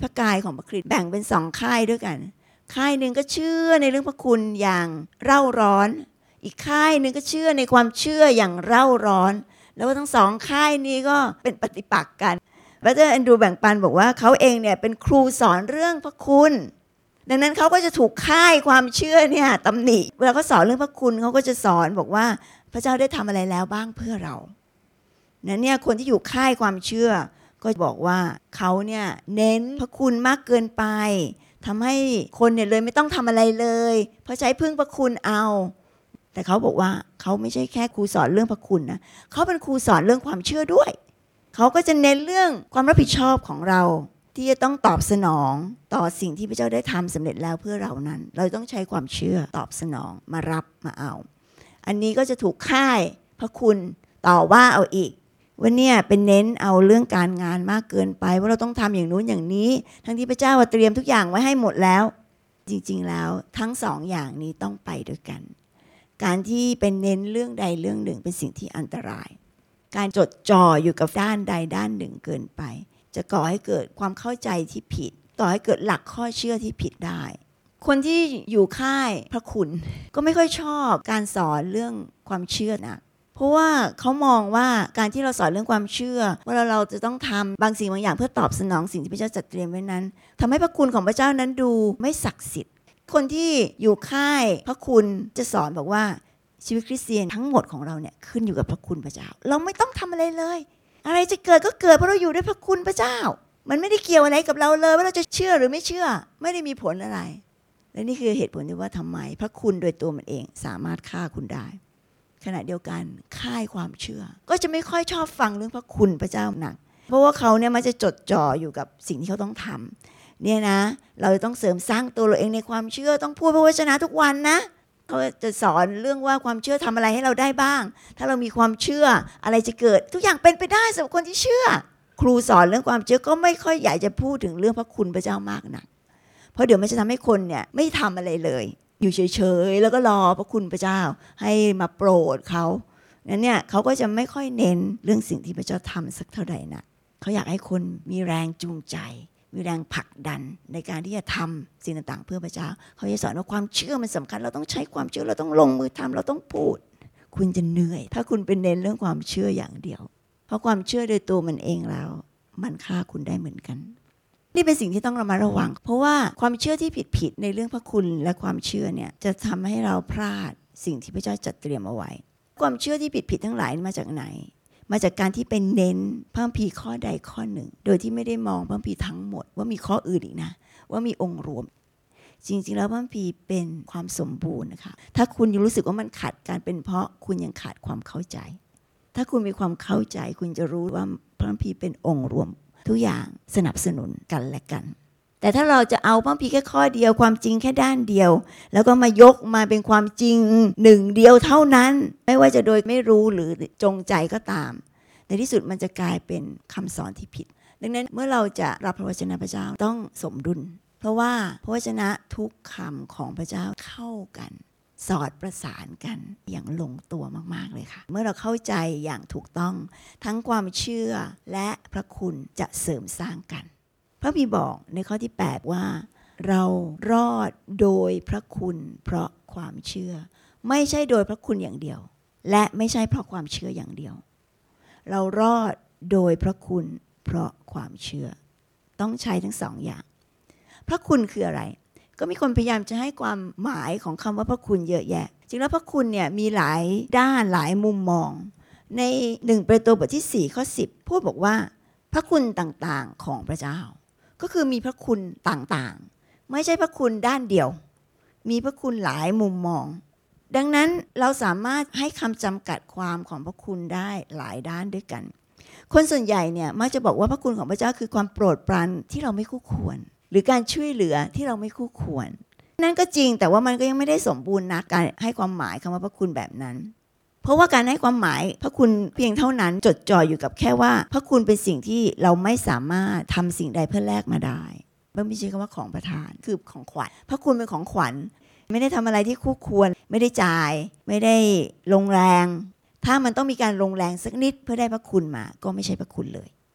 ระกายของพระคริสต์แบ่งเป็น2ค่ายด้วยกันค่ายหนึ่งก็เชื่อในเรื่องพระคุณอย่างเร่าร้อนอีกค่ายหนึ่งก็เชื่อในความเชื่ออย่างเร่าร้อนแล้วทั้งสองค่ายนี้ก็เป็นปฏิปักษ์กันพระเจ้าแอนดรูว์แบ่งปันบอกว่าเขาเองเนี่ยเป็นครูสอนเรื่องพระคุณดังนั้นเขาก็จะถูกค่ายความเชื่อเนี่ยตำหนิเวลาเขาสอนเรื่องพระคุณเขาก็จะสอนบอกว่าพระเจ้าได้ทำอะไรแล้วบ้างเพื่อเรานั้นเนี่ยคนที่อยู่ค่ายความเชื่อก็บอกว่าเขาเนี่ยเน้นพระคุณมากเกินไปทำให้คนเนี่ยเลยไม่ต้องทำอะไรเลยเพราะใช้พึ่งพระคุณเอาแต่เขาบอกว่าเขาไม่ใช่แค่ครูสอนเรื่องพระคุณนะเขาเป็นครูสอนเรื่องความเชื่อด้วยเขาก็จะเน้นเรื่องความรับผิดชอบของเราที่จะต้องตอบสนองต่อสิ่งที่พระเจ้าได้ทำสำเร็จแล้วเพื่อเรานั้นเราต้องใช้ความเชื่อตอบสนองมารับมาเอาอันนี้ก็จะถูกค่ายพระคุณต่อว่าเอาอีกว่าเนี่ยเป็นเน้นเอาเรื่องการงานมากเกินไปว่าเราต้องทำอย่างนู้นอย่างนี้ทั้งที่พระเจ้าเตรียมทุกอย่างไว้ให้หมดแล้วจริงๆแล้วทั้งสองอย่างนี้ต้องไปด้วยกันการที่เป็นเน้นเรื่องใดเรื่องหนึ่งเป็นสิ่งที่อันตรายการจดจ่ออยู่กับด้านใดด้านหนึ่งเกินไปจะก่อให้เกิดความเข้าใจที่ผิดก่อให้เกิดหลักข้อเชื่อที่ผิดได้คนที่อยู่ค่ายพระคุณก็ไม่ค่อยชอบการสอนเรื่องความเชื่อนะเพราะว่าเขามองว่าการที่เราสอนเรื่องความเชื่อว่าเราจะต้องทำบางสิ่งบางอย่างเพื่อตอบสนองสิ่งที่พระเจ้าจัดเตรียมไว้นั้นทำให้พระคุณของพระเจ้านั้นดูไม่ศักดิ์สิทธิ์คนที่อยู่ค่ายพระคุณจะสอนบอกว่าชีวิตคริสเตียนทั้งหมดของเราเนี่ยขึ้นอยู่กับพระคุณพระเจ้าเราไม่ต้องทำอะไรเลยอะไรจะเกิดก็เกิดเพราะเราอยู่ด้วยพระคุณพระเจ้ามันไม่ได้เกี่ยวอะไรกับเราเลยว่าเราจะเชื่อหรือไม่เชื่อไม่ได้มีผลอะไรและนี่คือเหตุผลที่ว่าทำไมพระคุณโดยตัวมันเองสามารถฆ่าคุณได้ขณะเดียวกันค่ายความเชื่อก็จะไม่ค่อยชอบฟังเรื่องพระคุณพระเจ้าหนักเพราะว่าเขาเนี่ยมันจะจดจ่ออยู่กับสิ่งที่เขาต้องทำเนี่ยนะเราจะต้องเสริมสร้างตัวเราเองในความเชื่อต้องพูดพระวจนะทุกวันนะเขาจะสอนเรื่องว่าความเชื่อทำอะไรให้เราได้บ้างถ้าเรามีความเชื่ออะไรจะเกิดทุกอย่างเป็นไปได้สำหรับคนที่เชื่อครูสอนเรื่องความเชื่อก็ไม่ค่อยอยากจะพูดถึงเรื่องพระคุณพระเจ้ามากนักเพราะเดี๋ยวมันจะทำให้คนเนี่ยไม่ทำอะไรเลยอยู่เฉยๆแล้วก็รอพระคุณพระเจ้าให้มาโปรดเขานั้นเนี่ยเขาก็จะไม่ค่อยเน้นเรื่องสิ่งที่พระเจ้าทำสักเท่าใดนะเขาอยากให้คนมีแรงจูงใจมีแรงผลักดันในการที่จะทำสิ่งต่างๆเพื่อพระเจ้าเขาจะสอนว่าความเชื่อมันสำคัญเราต้องใช้ความเชื่อเราต้องลงมือทำเราต้องพูดคุณจะเหนื่อยถ้าคุณเป็นเน้นเรื่องความเชื่ออย่างเดียวเพราะความเชื่อโดยตัวมันเองแล้วมันฆ่าคุณได้เหมือนกันนี่เป็นสิ่งที่ต้องระมัดระวังเพราะว่าความเชื่อที่ผิดในเรื่องพระคุณและความเชื่อเนี่ยจะทำให้เราพลาดสิ่งที่พระเจ้าจัดเตรียมเอาไว้ความเชื่อที่ผิดทั้งหลายมาจากไหนมาจากการที่เป็นเน้นพระคัมภีร์ข้อใดข้อหนึ่งโดยที่ไม่ได้มองพระคัมภีร์ทั้งหมดว่ามีข้ออื่นอีกนะว่ามีองค์รวมจริงๆแล้วพระคัมภีร์เป็นความสมบูรณ์นะคะถ้าคุณยังรู้สึกว่ามันขัดการเป็นเพราะคุณยังขาดความเข้าใจถ้าคุณมีความเข้าใจคุณจะรู้ว่าพระคัมภีร์เป็นองค์รวมทุกอย่างสนับสนุนกันและกันแต่ถ้าเราจะเอาพระคัมภีร์แค่ข้อเดียวความจริงแค่ด้านเดียวแล้วก็มายกมาเป็นความจริงหนึ่งเดียวเท่านั้นไม่ว่าจะโดยไม่รู้หรือจงใจก็ตามในที่สุดมันจะกลายเป็นคำสอนที่ผิดดังนั้นเมื่อเราจะรับพระวจนะพระเจ้าต้องสมดุลเพราะว่าพระวจนะทุกคำของพระเจ้าเข้ากันสอดประสานกันอย่างลงตัวมากๆเลยค่ะเมื่อเราเข้าใจอย่างถูกต้องทั้งความเชื่อและพระคุณจะเสริมสร้างกันพระบิดาบอกในข้อที่8ว่าเรารอดโดยพระคุณเพราะความเชื่อไม่ใช่โดยพระคุณอย่างเดียวและไม่ใช่เพราะความเชื่ออย่างเดียวเรารอดโดยพระคุณเพราะความเชื่อต้องใช้ทั้งสองอย่างพระคุณคืออะไรก็มีคนพยายามจะให้ความหมายของคำว่าพระคุณเยอะแยะจริงแล้วพระคุณเนี่ยมีหลายด้านหลายมุมมองใน1เปโตรบทที่4ข้อ10พูดบอกว่าพระคุณต่างๆของพระเจ้าก็คือมีพระคุณต่างๆไม่ใช่พระคุณด้านเดียวมีพระคุณหลายมุมมองดังนั้นเราสามารถให้คำจำกัดความของพระคุณได้หลายด้านด้วยกันคนส่วนใหญ่เนี่ยมักจะบอกว่าพระคุณของพระเจ้าคือความโปรดปรานที่เราไม่คู่ควรหรือการช่วยเหลือที่เราไม่คู่ควรนั่นก็จริงแต่ว่ามันก็ยังไม่ได้สมบูรณ์นะการให้ความหมายคำว่าพระคุณแบบนั้นเพราะว่าการให้ความหมายพระคุณเพียงเท่านั้นจดจ่ออยู่กับแค่ว่าพระคุณเป็นสิ่งที่เราไม่สามารถทำสิ่งใดเพื่อแลกมาได้ไม่ใช่คำว่าของประทานคือของขวัญพระคุณเป็นของขวัญไม่ได้ทำอะไรที่คู่ควรไม่ได้จ่ายไม่ได้ลงแรงถ้ามันต้องมีการลงแรงสักนิดเพื่อได้พระคุณมาก็ไม่ใช่พระคุณเลย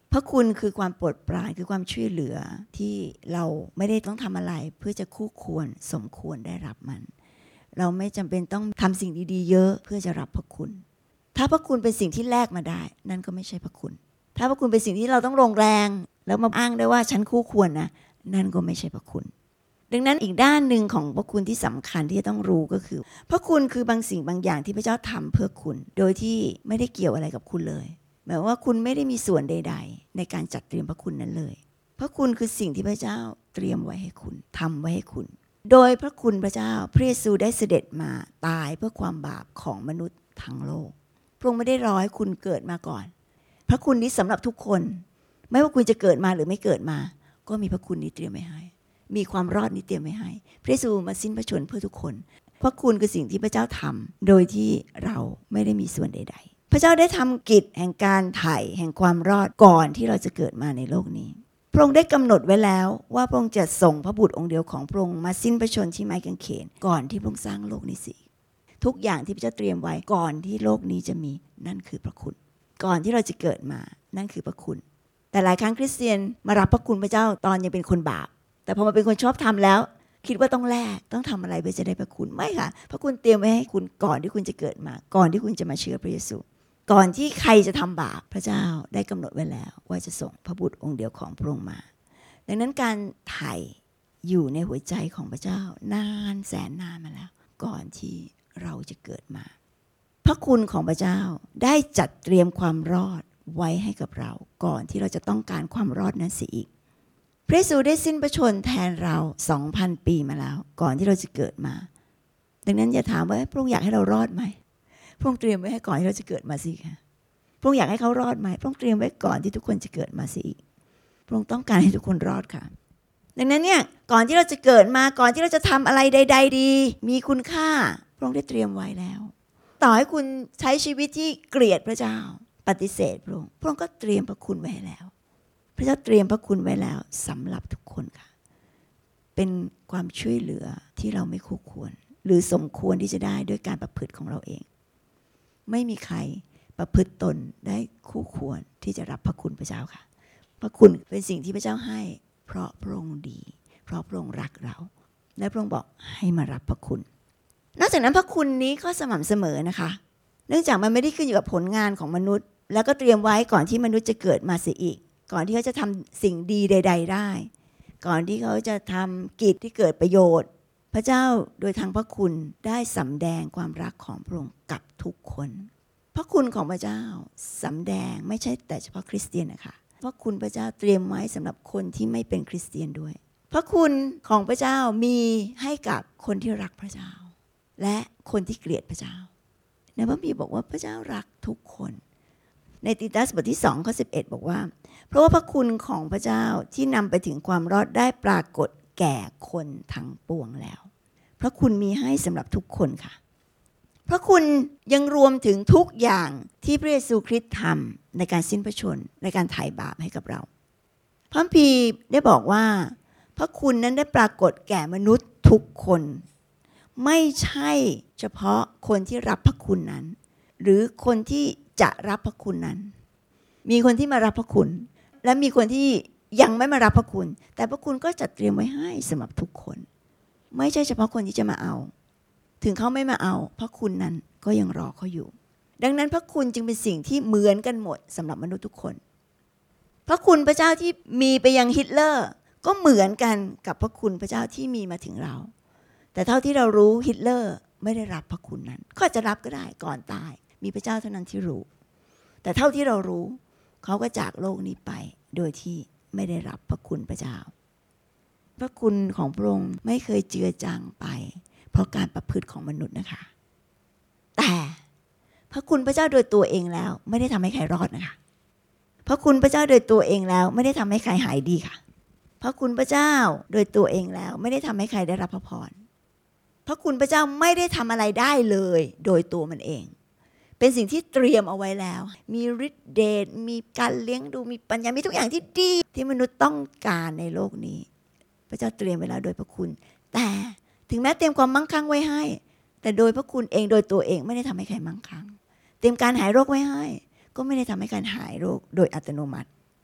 พระคุณคือความโปรดปรานคือความช่วยเหลือที่เราไม่ได้ต้องทำอะไรเพื่อจะคู่ควรสมควรได้รับมันเราไม่จำเป็นต้องทำสิ่งดีๆเยอะเพื่อจะรับพระคุณถ้าพระคุณเป็นสิ่งที่แลกมาได้นั่นก็ไม่ใช่พระคุณถ้าพระคุณเป็นสิ่งที่เราต้องลงแรงแล้วมาอ้างได้ว่าฉันคู่ควรนะนั่นก็ไม่ใช่พระคุณดังนั้นอีกด้านหนึ่งของพระคุณที่สำคัญที่จะต้องรู้ก็คือพระคุณคือบางสิ่งบางอย่างที่พระเจ้าทำเพื่อคุณโดยที่ไม่ได้เกี่ยวอะไรกับคุณเลยหมายว่าคุณไม่ได้มีส่วนใดๆในการจัดเตรียมพระคุณนั้นเลยพระคุณคือสิ่งที่พระเจ้าเตรียมไว้ให้คุณทำไว้ให้คุณโดยพระคุณพระเจ้าพระเยซูได้เสด็จมาตายเพื่อความบาปของมนุษย์ทั้งโลกพระองค์ไม่ได้รอให้คุณเกิดมาก่อนพระคุณนี้สำหรับทุกคนไม่ว่าคุณจะเกิดมาหรือไม่เกิดมาก็มีพระคุณนี้เตรียมไว้ให้มีความรอดนี้เตรียมไว้ให้พระเยซูมาสิ้นพระชนม์เพื่อทุกคนพระคุณคือสิ่งที่พระเจ้าทำโดยที่เราไม่ได้มีส่วนใดๆพระเจ้าได้ทำกิจแห่งการไถ่แห่งความรอดก่อนที่เราจะเกิดมาในโลกนี้พระองค์ได้กำหนดไว้แล้วว่าพระองค์จะส่งพระบุตรองค์เดียวของพระองค์มาสิ้นพระชนม์ที่ไม้กางเขนก่อนที่พระองค์สร้างโลกนี้สิทุกอย่างที่พระเจ้าเตรียมไว้ก่อนที่โลกนี้จะมีนั่นคือพระคุณก่อนที่เราจะเกิดมานั่นคือพระคุณแต่หลายครั้งคริสเตียนมารับพระคุณพระเจ้าตอนยังเป็นคนบาปแต่พอมาเป็นคนชอบทำแล้วคิดว่าต้องแลกต้องทำอะไรเพื่อจะได้พระคุณไม่ค่ะพระคุณเตรียมไว้ให้คุณก่อนที่คุณจะเกิดมาก่อนที่คุณจะมาเชื่อพระเยซูก่อนที่ใครจะทำบาปพระเจ้าได้กำหนดไว้แล้วว่าจะส่งพระบุตรองค์เดียวของพระองค์มาดังนั้นการไถ่อยู่ในหัวใจของพระเจ้านานแสนนานมาแล้วก่อนที่เราจะเกิดมาพระคุณของพระเจ้าได้จัดเตรียมความรอดไว้ให้กับเราก่อนที่เราจะต้องการความรอดนั้นเสียอีกพระเยซูได้สิ้นพระชนม์แทนเรา 2,000 ปีมาแล้วก่อนที่เราจะเกิดมาดังนั้นอย่าถามว่าพระองค์อยากให้เรารอดไหมพระองค์เตรียมไว้ให้ก่อนที่เราจะเกิดมาสิค่ะพระองค์อยากให้เขารอดไหมพระองค์เตรียมไว้ก่อนที่ทุกคนจะเกิดมาสิอีกพระองค์ต้องการให้ทุกคนรอดค่ะดังนั้นเนี่ยก่อนที่เราจะเกิดมาก่อนที่เราจะทำอะไรใดๆดีมีคุณค่าพระองค์ได้เตรียมไว้แล้วต่อให้คุณใช้ชีวิตที่เกลียดพระเจ้าปฏิเสธพระองค์ก็เตรียมพระคุณไว้แล้วพระเจ้าเตรียมพระคุณไว้แล้วสำหรับทุกคนค่ะเป็นความช่วยเหลือที่เราไม่คู่ควรหรือสมควรที่จะได้ด้วยการประพฤติของเราเองไม่มีใครประพฤติตนได้คู่ควรที่จะรับพระคุณพระเจ้าค่ะพระคุณเป็นสิ่งที่พระเจ้าให้เพราะพระองค์ดีเพราะพระองค์รักเราและพระองค์บอกให้มารับพระคุณนอกจากนั้นพระคุณนี้ก็สม่ำเสมอนะคะเนื่องจากมันไม่ได้ขึ้นอยู่กับผลงานของมนุษย์แล้วก็เตรียมไว้ก่อนที่มนุษย์จะเกิดมาเสียอีกก่อนที่เขาจะทำสิ่งดีใดๆได้ก่อนที่เขาจะทำกิจที่เกิดประโยชน์พระเจ้าโดยทางพระคุณได้สำแดงความรักของพระองค์กับทุกคนพระคุณของพระเจ้าสำแดงไม่ใช่แต่เฉพาะคริสเตียนนะคะพระคุณพระเจ้าเตรียมไว้สำหรับคนที่ไม่เป็นคริสเตียนด้วยพระคุณของพระเจ้ามีให้กับคนที่รักพระเจ้าและคนที่เกลียดพระเจ้าในพระคัมภีร์บอกว่าพระเจ้ารักทุกคนในตีตัสบทที่2ข้อ11บอกว่าเพราะว่าพระคุณของพระเจ้าที่นำไปถึงความรอดได้ปรากฏแก่คนทั้งปวงแล้วพระคุณมีให้สำหรับทุกคนค่ะพระคุณยังรวมถึงทุกอย่างที่พระเยซูคริสต์ทำในการสิ้นพระชนม์ในการไถ่บาปให้กับเราพระคัมภีร์ได้บอกว่าพระคุณนั้นได้ปรากฏแก่มนุษย์ทุกคนไม่ใช่เฉพาะคนที่รับพระคุณนั้นหรือคนที่จะรับพระคุณนั้นมีคนที่มารับพระคุณและมีคนที่ยังไม่มารับพระคุณแต่พระคุณก็จัดเตรียมไว้ให้สำหรับทุกคนไม่ใช่เฉพาะคนที่จะมาเอาถึงเขาไม่มาเอาพระคุณนั้นก็ยังรอเขาอยู่ดังนั้นพระคุณจึงเป็นสิ่งที่เหมือนกันหมดสำหรับมนุษย์ทุกคนพระคุณพระเจ้าที่มีไปยังฮิตเลอร์ก็เหมือนกันกับพระคุณพระเจ้าที่มีมาถึงเราแต่เท่าที่เรารู้ฮิตเลอร์ไม่ได้รับพระคุณนั้นก็จะรับก็ได้ก่อนตายมีพระเจ้าเท่านั้นที่รู้แต่เท่าที่เรารู้เขาก็จากโลกนี้ไปโดยที่ไม่ได้รับพระคุณพระเจ้าพระคุณของพระองค์ไม่เคยเจือจางไปเพราะการประพฤติของมนุษย์นะคะแต่พระคุณพระเจ้าโดยตัวเองแล้วไม่ได้ทำให้ใครรอดนะคะพระคุณพระเจ้าโดยตัวเองแล้วไม่ได้ทำให้ใครหายดีค่ะพระคุณพระเจ้าโดยตัวเองแล้วไม่ได้ทำให้ใครได้รับพระพรพระคุณพระเจ้าไม่ได้ทำอะไรได้เลยโดยตัวมันเองเป็นสิ่งที่เตรียมเอาไว้แล้วมีฤทธิ์เดชมีการเลี้ยงดูมีปัญญามีทุกอย่างที่ดีที่มนุษย์ต้องการในโลกนี้พระเจ้าเตรียมไว้แล้วโดยพระคุณแต่ถึงแม้เตรียมความมั่งคั่งไว้ให้แต่โดยพระคุณเองโดยตัวเองไม่ได้ทำให้ใครมั่งคั่งเตรียมการหายโรคไว้ให้ก็ไม่ได้ทำให้การหายโรคโดยอัตโนมัติ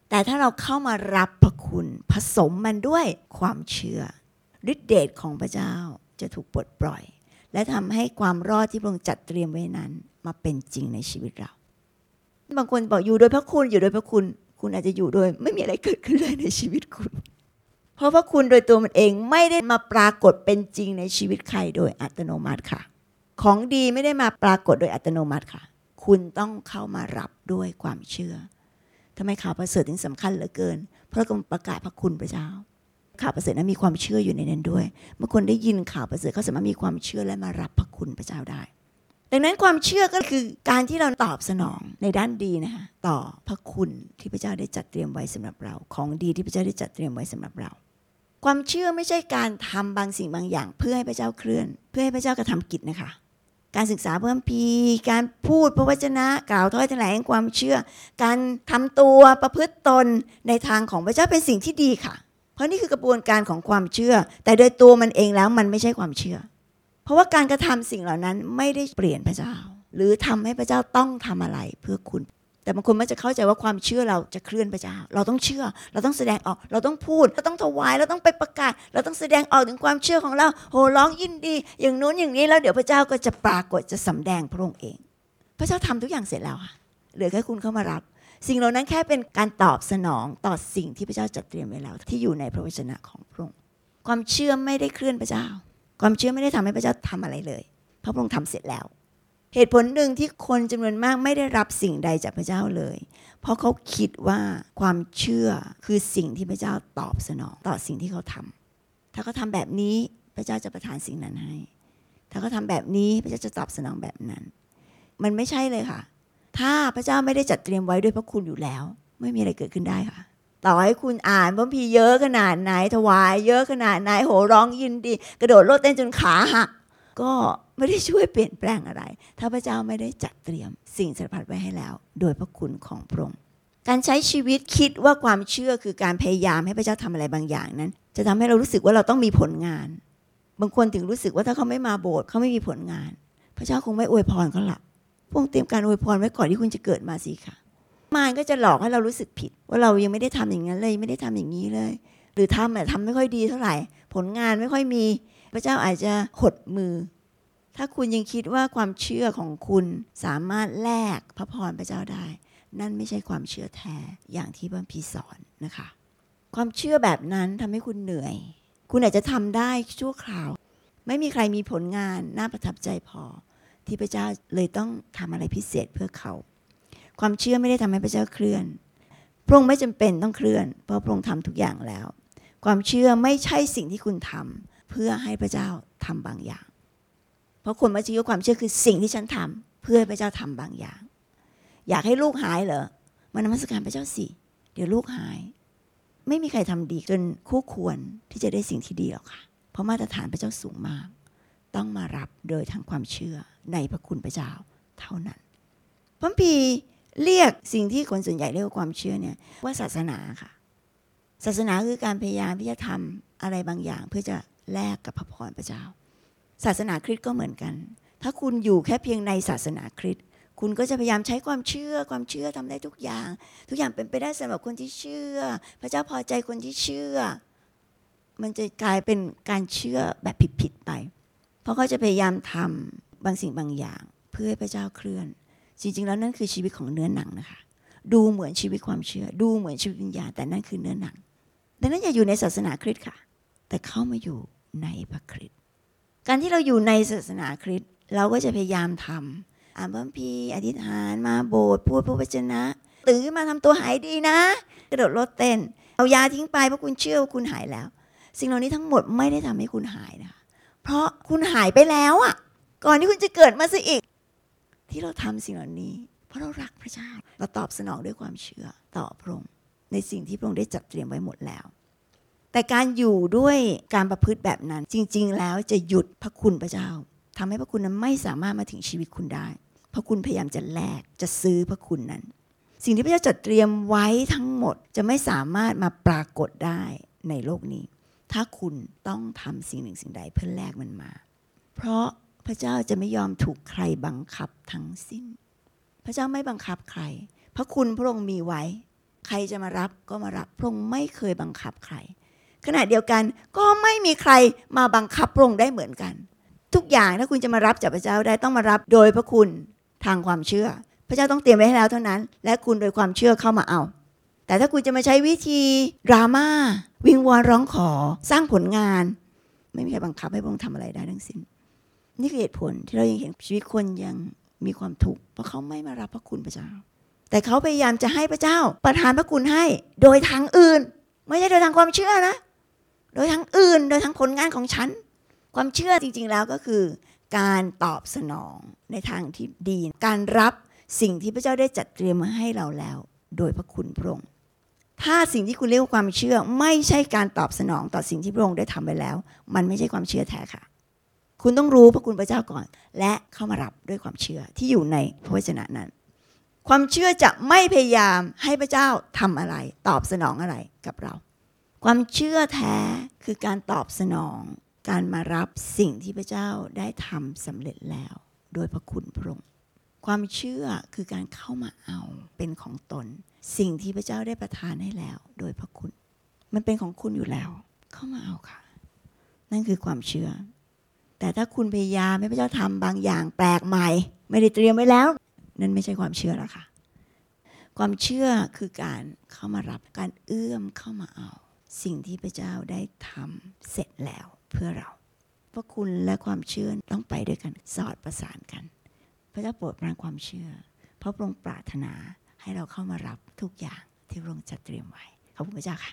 แต่ถ้าเราเข้ามารับพระคุณผสมมันด้วยความเชื่อฤทธิเดชของพระเจ้าจะถูกปลดปล่อยและทำให้ความรอดที่พระองค์จัดเตรียมไว้นั้นมาเป็นจริงในชีวิตเราบางคนบอกอยู่โดยพระคุณอยู่โดยพระคุณคุณอาจจะอยู่โดยไม่มีอะไรเกิดขึ้นเลยในชีวิตคุณเพราะพระคุณโดยตัวมันเองไม่ได้มาปรากฏเป็นจริงในชีวิตใครโดยอัตโนมัติค่ะของดีไม่ได้มาปรากฏโดยอัตโนมัติค่ะคุณต้องเข้ามารับด้วยความเชื่อทำไมข่าวประเสริฐถึงสำคัญเหลือเกินเพราะกำลังประกาศพระคุณพระเจ้าข่าวประเสริฐนั้นมีความเชื่ออยู่ในนั้นด้วยเมื่อคนได้ยินข่าวประเสริฐเขาสามารถมีความเชื่อและมารับพระคุณพระเจ้าได้ดังนั้นความเชื่อก็คือการที่เราตอบสนองในด้านดีนะคะต่อพระคุณที่พระเจ้าได้จัดเตรียมไว้สำหรับเราของดีที่พระเจ้าได้จัดเตรียมไว้สำหรับเราความเชื่อไม่ใช่การทำบางสิ่งบางอย่างเพื่อให้พระเจ้าเคลื่อนเพื่อให้พระเจ้ากระทำกิจนะคะการศึกษาพระคัมภีร์การพูดพระวจนะกล่าวถ้อยแถลงความเชื่อการทำตัวประพฤติตนในทางของพระเจ้าเป็นสิ่งที่ดีค่ะเพราะนี่คือกระบวนการของความเชื่อแต่โดยตัวมันเองแล้วมันไม่ใช่ความเชื่อเพราะว่าการกระทำสิ่งเหล่านั้นไม่ได้เปลี่ยนพระเจ้าหรือทำให้พระเจ้าต้องทำอะไรเพื่อคุณแต่บางคนมักจะเข้าใจว่าความเชื่อเราจะเคลื่อนพระเจ้าเราต้องเชื่อเราต้องแสดงออกเราต้องพูดเราต้องถวายเราต้องไปประกาศเราต้องแสดงออกถึงความเชื่อของเราโห่ร้องยินดีอย่างนู้นอย่างนี้แล้วเดี๋ยวพระเจ้าก็จะปรากฏจะสำแดงพระองค์เองพระเจ้าทำทุกอย่างเสร็จแล้วค่ะเหลือแค่คุณเข้ามารับสิ่งเหล่านั้นแค่เป็นการตอบสนองต่อสิ่งที่พระเจ้าจัดเตรียมไว้แล้วที่อยู่ในพระวจนะของพระองค์ความเชื่อไม่ได้เคลื่อนพระเจ้าความเชื่อไม่ได้ทำให้พระเจ้าทำอะไรเลยเพราะพระองค์ทำเสร็จแล้วเหตุผลหนึ่งที่คนจำนวนมากไม่ได้รับสิ่งใดจากพระเจ้าเลยเพราะเขาคิดว่าความเชื่อคือสิ่งที่พระเจ้าตอบสนองต่อสิ่งที่เขาทำถ้าเขาทำแบบนี้พระเจ้าจะประทานสิ่งนั้นให้ถ้าเขาทำแบบนี้พระเจ้าจะตอบสนองแบบนั้นมันไม่ใช่เลยค่ะถ้าพระเจ้าไม่ได้จัดเตรียมไว้ด้วยพระคุณอยู่แล้วไม่มีอะไรเกิดขึ้นได้ค่ะต่อให้คุณอ่านพระคัมภีร์เยอะขนาดไหนถวายเยอะขนาดไหนโห่ร้องยินดีกระโดดโลดเต้นจนขาหักก็ไม่ได้ช่วยเปลี่ยนแปลงอะไรถ้าพระเจ้าไม่ได้จัดเตรียมสิ่งสารพัดไว้ให้แล้วโดยพระคุณของพระองค์การใช้ชีวิตคิดว่าความเชื่อคือการพยายามให้พระเจ้าทำอะไรบางอย่างนั้นจะทำให้เรารู้สึกว่าเราต้องมีผลงานบางคนถึงรู้สึกว่าถ้าเขาไม่มาโบสถ์เขาไม่มีผลงานพระเจ้าคงไม่อวยพรเขาหรอกพระองค์เตรียมการอวยพรไว้ก่อนที่คุณจะเกิดมาสิค่ะมารก็จะหลอกให้เรารู้สึกผิดว่าเรายังไม่ได้ทำอย่างนั้นเลยไม่ได้ทำอย่างนี้เลยหรือทำไม่ค่อยดีเท่าไหร่ผลงานไม่ค่อยมีพระเจ้าอาจจะหดมือถ้าคุณยังคิดว่าความเชื่อของคุณสามารถแลกพระพรพระเจ้าได้นั่นไม่ใช่ความเชื่อแท้อย่างที่พระคัมภีร์สอนนะคะความเชื่อแบบนั้นทำให้คุณเหนื่อยคุณอาจจะทำได้ชั่วคราวไม่มีใครมีผลงานน่าประทับใจพอที่พระเจ้าเลยต้องทำอะไรพิเศษเพื่อเขาความเชื่อไม่ได้ทำให้พระเจ้าเคลื่อนพระองค์ไม่จำเป็นต้องเคลื่อนเพราะพระองค์ทำทุกอย่างแล้วความเชื่อไม่ใช่สิ่งที่คุณทำเพื่อให้พระเจ้าทำบางอย่างเพราะคนมักจะคิดว่าความเชื่อคือสิ่งที่ฉันทำเพื่อให้พระเจ้าทำบางอย่างอยากให้ลูกหายเหรอมานมัสการพระเจ้าสิเดี๋ยวลูกหายไม่มีใครทำดีเกินคู่ควรที่จะได้สิ่งที่ดีหรอกค่ะเพราะมาตรฐานพระเจ้าสูงมากต้องมารับโดยทางความเชื่อในพระคุณพระเจ้าเท่านั้นพระคัมภีร์เรียกสิ่งที่คนส่วนใหญ่เรียกว่าความเชื่อเนี่ยว่าศาสนาค่ะศาสนาคือการพยายามที่จะทำอะไรบางอย่างเพื่อจะแลกกับพระพรพระเจ้าศาสนาคริสต์ก็เหมือนกันถ้าคุณอยู่แค่เพียงในศาสนาคริสต์คุณก็จะพยายามใช้ความเชื่อทำได้ทุกอย่างเป็นไปได้สำหรับคนที่เชื่อพระเจ้าพอใจคนที่เชื่อมันจะกลายเป็นการเชื่อแบบผิดๆไปเพราะเขาจะพยายามทำบางสิ่งบางอย่างเพื่อให้พระเจ้าเคลื่อนจริงๆแล้วนั่นคือชีวิตของเนื้อหนังนะคะดูเหมือนชีวิตความเชื่อดูเหมือนชีวิตวิญญาณแต่นั่นคือเนื้อหนังดังนั้นอย่าอยู่ในศาสนาคริสต์ค่ะแต่เข้ามาอยู่ในพระคริสต์การที่เราอยู่ในศาสนาคริสต์เราก็จะพยายามทำอ่านพระคัมภีร์อธิษฐานมาโบสถ์พูดพระวจนะตื่นขึ้นมาทำตัวหายดีนะกระโดดโลดเต้นเอายาทิ้งไปเพราะคุณเชื่อว่าคุณหายแล้วสิ่งเหล่านี้ทั้งหมดไม่ได้ทำให้คุณหายนะคะเพราะคุณหายไปแล้วอ่ะก่อนที่คุณจะเกิดมาซะอีกที่เราทำสิ่งเหล่านี้เพราะเรารักพระเจ้าเราตอบสนองด้วยความเชื่อต่อพระองค์ในสิ่งที่พระองค์ได้จัดเตรียมไว้หมดแล้วแต่การอยู่ด้วยการประพฤติแบบนั้นจริงๆแล้วจะหยุดพระคุณพระเจ้าทำให้พระคุณนั้นไม่สามารถมาถึงชีวิตคุณได้เพราะคุณพยายามจะแลกจะซื้อพระคุณนั้นสิ่งที่พระเจ้าจัดเตรียมไว้ทั้งหมดจะไม่สามารถมาปรากฏได้ในโลกนี้ถ้าคุณต้องทำสิ่งหนึ่งสิ่งใดเพื่อแลกมันมาเพราะพระเจ้าจะไม่ยอมถูกใครบังคับทั้งสิ้นพระเจ้าไม่บังคับใครพระคุณพระองค์มีไว้ใครจะมารับก็มารับพระองค์ไม่เคยบังคับใครขณะเดียวกันก็ไม่มีใครมาบังคับพระองค์ได้เหมือนกันทุกอย่างถ้าคุณจะมารับจากพระเจ้าได้ต้องมารับโดยพระคุณทางความเชื่อพระเจ้าต้องเตรียมไว้ให้แล้วเท่านั้นและคุณโดยความเชื่อเข้ามาเอาแต่ถ้าคุณจะมาใช้วิธีดราม่าวิงวอนร้องขอสร้างผลงานไม่มีใครบังคับให้พระองค์ทำอะไรได้ทั้งสิ้นนี่คือเหตุผลที่เรายังเห็นชีวิตคนยังมีความทุกข์เพราะเขาไม่มารับพระคุณพระเจ้าแต่เขาพยายามจะให้พระเจ้าประทานพระคุณให้โดยทางอื่นไม่ใช่โดยทางความเชื่อนะโดยทางอื่นโดยทางผลงานของฉันความเชื่อจริงๆแล้วก็คือการตอบสนองในทางที่ดีการรับสิ่งที่พระเจ้าได้จัดเตรียมมาให้เราแล้วโดยพระคุณพระองค์ถ้าสิ่งที่คุณเรียกว่าความเชื่อไม่ใช่การตอบสนองต่อสิ่งที่พระองค์ได้ทำไปแล้วมันไม่ใช่ความเชื่อแท้ค่ะคุณต้องรู้พระคุณพระเจ้าก่อนและเข้ามารับด้วยความเชื่อที่อยู่ในพระวจนะนั้นความเชื่อจะไม่พยายามให้พระเจ้าทำอะไรตอบสนองอะไรกับเราความเชื่อแท้คือการตอบสนองการมารับสิ่งที่พระเจ้าได้ทำสำเร็จแล้วโดยพระคุณพระองค์ความเชื่อคือการเข้ามาเอาเป็นของตนสิ่งที่พระเจ้าได้ประทานให้แล้วโดยพระคุณมันเป็นของคุณอยู่แล้วเข้ามาเอาค่ะนั่นคือความเชื่อแต่ถ้าคุณพยายามให้พระเจ้าทำบางอย่างแปลกใหม่ไม่ได้เตรียมไว้แล้วนั่นไม่ใช่ความเชื่อแล้วค่ะความเชื่อคือการเข้ามารับการเอื้อมเข้ามาเอาสิ่งที่พระเจ้าได้ทำเสร็จแล้วเพื่อเราพระคุณและความเชื่อต้องไปด้วยกันสอดประสานกันพระเจ้าโปรดประทานความเชื่อเพราะพระองค์ปรารถนาให้เราเข้ามารับทุกอย่างที่พระองค์จัดเตรียมไว้ขอบคุณพระเจ้าค่ะ